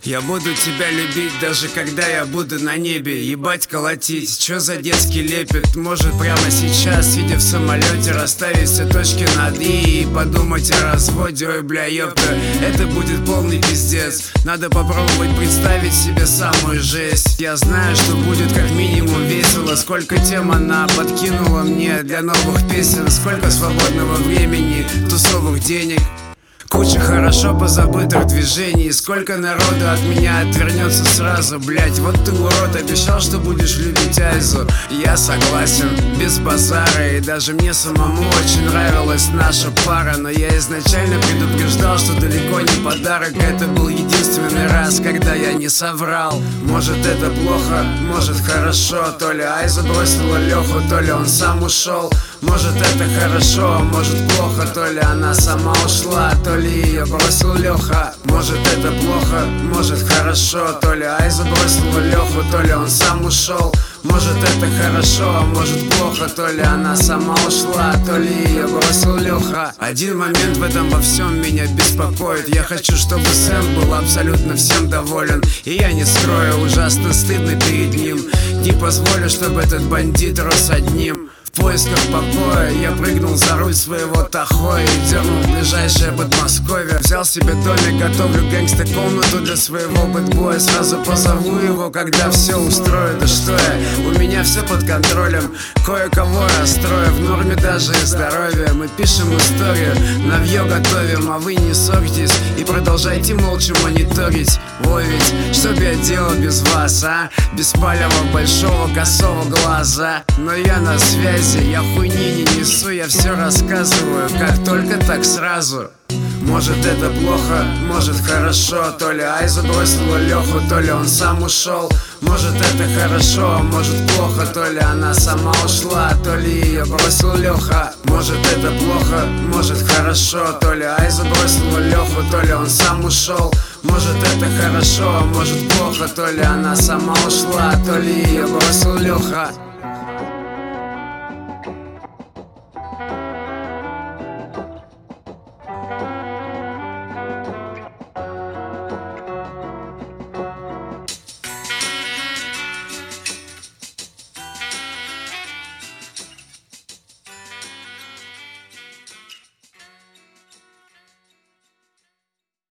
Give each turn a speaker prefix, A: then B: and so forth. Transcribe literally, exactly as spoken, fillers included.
A: Я буду тебя любить, даже когда я буду на небе. Ебать колотить, чё за детский лепет? Может прямо сейчас, сидя в самолете, расставить все точки над «и» и подумать о разводе. Ой, бля, ёпта, это будет полный пиздец. Надо попробовать представить себе самую жесть. Я знаю, что будет как минимум весело. Сколько тем она подкинула мне для новых песен. Сколько свободного времени, тусовых денег, куча хорошо позабытых движений. Сколько народу от меня отвернется сразу. Блять, вот ты урод, обещал, что будешь любить Айзу. Я согласен, без базара. И даже мне самому очень нравилась наша пара. Но я изначально предупреждал, что далеко не подарок. Это был единственный раз, когда я не соврал. Может это плохо, может хорошо. То ли Айза бросила Леху, то ли он сам ушел. Может это хорошо, может плохо. То ли она сама ушла, то ли ее бросил Леха. Может это плохо, может хорошо. То ли Айза бросила Леху, то ли он сам ушел. Может это хорошо, может плохо. То ли она сама ушла, то ли ее бросил Леха. Один момент в этом во всем меня беспокоит. Я хочу, чтобы Сэм был абсолютно всем доволен. И я не скрою, ужасно стыдно перед ним. Не позволю, чтобы этот бандит рос одним. В поисках покоя я прыгнул за руль своего Тахо и дернул в ближайшее Подмосковье. Взял себе домик, готовлю гангста-комнату для своего бэтбоя. Сразу позову его, когда все устрою. Да что я, у меня все под контролем. Кое-кого расстрою, в норме даже и здоровье. Мы пишем историю, навье готовим, а вы не ссорьтесь и продолжайте молча мониторить. Ой, ведь что б я делал без вас, а? Без палева большого косого глаза. Но я на связи, я хуйни не несу, я все рассказываю, как только так сразу. Может это плохо, может хорошо. То ли Айза бросила Леху, то ли он сам ушел. Может это хорошо, может плохо. То ли она сама ушла, то ли ее бросил Леха. Может это плохо, может хорошо. То ли Айза бросила Леху, то ли он сам ушел. Может это хорошо, может плохо. То ли она сама ушла, то ли ее бросил Леха.